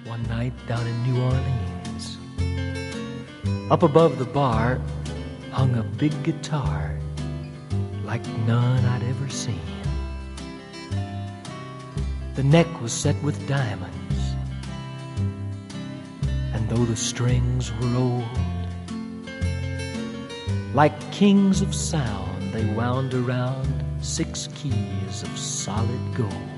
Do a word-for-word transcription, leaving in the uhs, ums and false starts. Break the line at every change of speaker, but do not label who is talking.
one night down in New Orleans. Up above the bar hung a big guitar like none I'd ever seen. The neck was set with diamonds, and though the strings were old, like kings of sound they wound around six keys of solid gold.